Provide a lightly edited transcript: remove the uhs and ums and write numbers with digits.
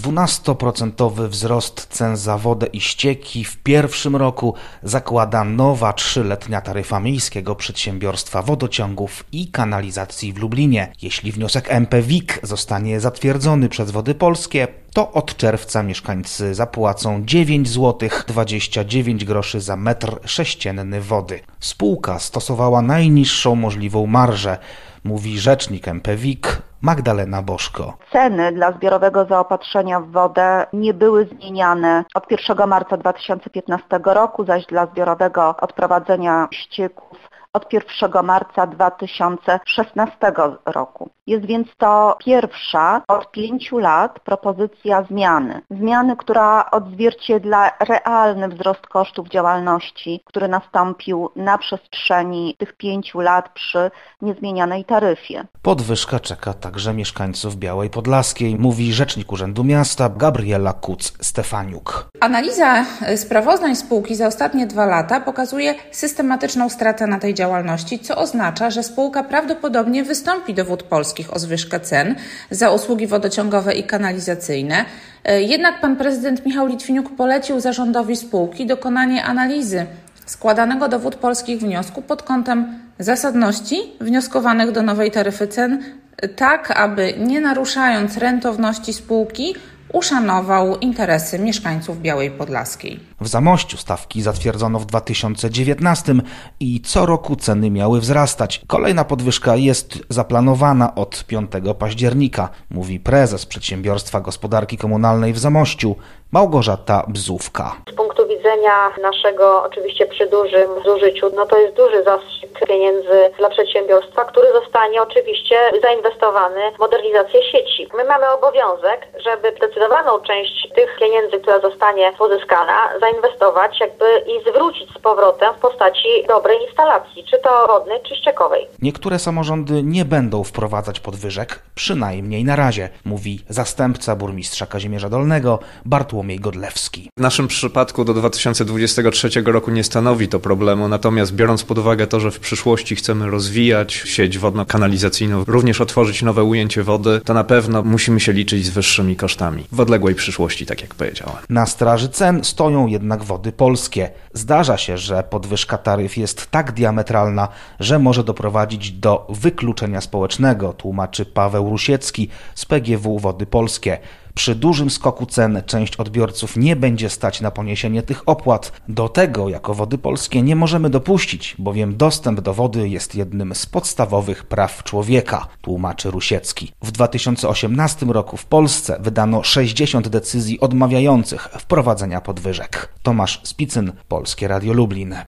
12% wzrost cen za wodę i ścieki w pierwszym roku zakłada nowa 3-letnia taryfa Miejskiego Przedsiębiorstwa Wodociągów i Kanalizacji w Lublinie. Jeśli wniosek MP WIK zostanie zatwierdzony przez Wody Polskie, to od czerwca mieszkańcy zapłacą 9,29 zł za metr sześcienny wody. Spółka stosowała najniższą możliwą marżę, mówi rzecznik MP WIK Magdalena Bożko. Ceny dla zbiorowego zaopatrzenia w wodę nie były zmieniane od 1 marca 2015 roku, zaś dla zbiorowego odprowadzenia ścieków od 1 marca 2016 roku. Jest więc to pierwsza od 5 lat propozycja zmiany. Zmiany, która odzwierciedla realny wzrost kosztów działalności, który nastąpił na przestrzeni tych 5 lat przy niezmienianej taryfie. Podwyżka czeka także mieszkańców Białej Podlaskiej, mówi rzecznik Urzędu Miasta Gabriela Kuc-Stefaniuk. Analiza sprawozdań spółki za ostatnie 2 lata pokazuje systematyczną stratę na tej działalności, co oznacza, że spółka prawdopodobnie wystąpi do Wód Polskich o zwyżkę cen za usługi wodociągowe i kanalizacyjne. Jednak pan prezydent Michał Litwiniuk polecił zarządowi spółki dokonanie analizy składanego do Wód Polskich wniosku pod kątem zasadności wnioskowanych do nowej taryfy cen, tak aby nie naruszając rentowności spółki, uszanował interesy mieszkańców Białej Podlaskiej. W Zamościu stawki zatwierdzono w 2019 i co roku ceny miały wzrastać. Kolejna podwyżka jest zaplanowana od 5 października, mówi prezes Przedsiębiorstwa Gospodarki Komunalnej w Zamościu Małgorzata Bzówka. Z punktu widzenia naszego oczywiście przy dużym zużyciu, to jest duży zastrzyk pieniędzy dla przedsiębiorstwa, który zostanie oczywiście zainwestowany w modernizację sieci. My mamy obowiązek, żeby zdecydowaną część tych pieniędzy, która zostanie pozyskana, zainwestować i zwrócić z powrotem w postaci dobrej instalacji, czy to wodnej, czy ściekowej. Niektóre samorządy nie będą wprowadzać podwyżek, przynajmniej na razie, mówi zastępca burmistrza Kazimierza Dolnego Bartłomiej Godlewski. W naszym przypadku do 2023 roku nie stanowi to problemu, natomiast biorąc pod uwagę to, że w przyszłości chcemy rozwijać sieć wodno-kanalizacyjną, również otworzyć nowe ujęcie wody, to na pewno musimy się liczyć z wyższymi kosztami w odległej przyszłości, tak jak powiedziałem. Na straży cen stoją jednak Wody Polskie. Zdarza się, że podwyżka taryf jest tak diametralna, że może doprowadzić do wykluczenia społecznego, tłumaczy Paweł Rusiecki z PGW Wody Polskie. Przy dużym skoku cen część odbiorców nie będzie stać na poniesienie tych opłat. Do tego jako Wody Polskie nie możemy dopuścić, bowiem dostęp do wody jest jednym z podstawowych praw człowieka, tłumaczy Rusiecki. W 2018 roku w Polsce wydano 60 decyzji odmawiających wprowadzenia podwyżek. Tomasz Spicyn, Polskie Radio Lublin.